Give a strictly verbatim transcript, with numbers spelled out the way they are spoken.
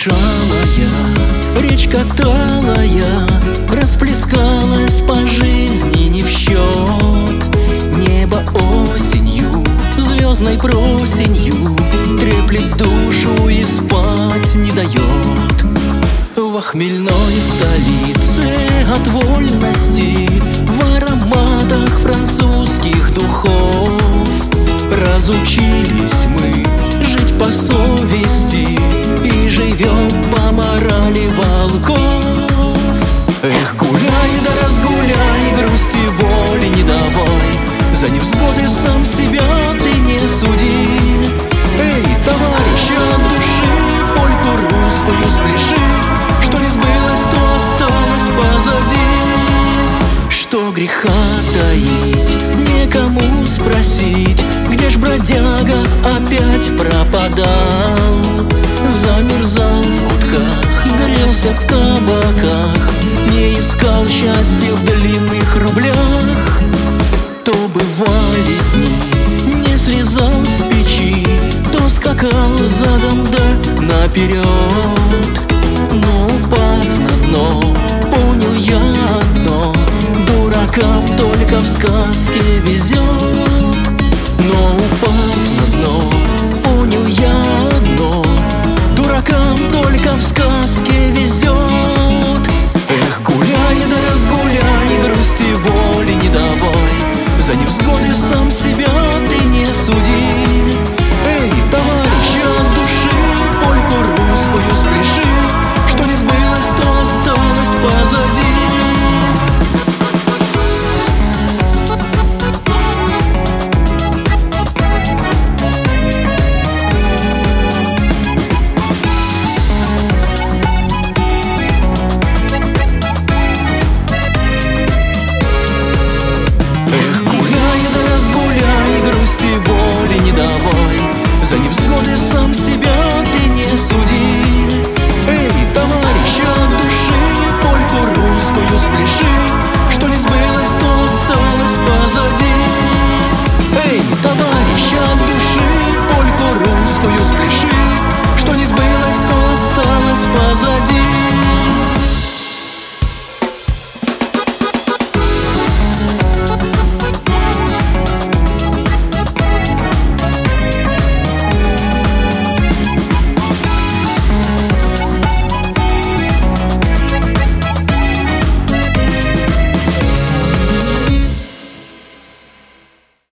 дышалая, речка талая расплескалась по жизни не в счет. Небо осенью, звездной просенью треплет душу и спать не дает. В хмельной столице от вольности, в ароматах французских духов разучились мы жить по совести и живем по морали волков. Эх, гуляй да разгуляй, грусти воли не давай, за невзгоды сам себя ты не суди. Эй, товарищи, от души польку русскую спляши, что не сбылось, то осталось позади. Что греха таить, некому спросить, где ж бродяга опять пропадал. Замерзал в кутках, грелся в кабаках, не искал счастья в длинных рублях. То бывали дни, не слезал с печи, то скакал задом да наперед. Но упав на дно, понял я одно: дуракам только в сказке везет.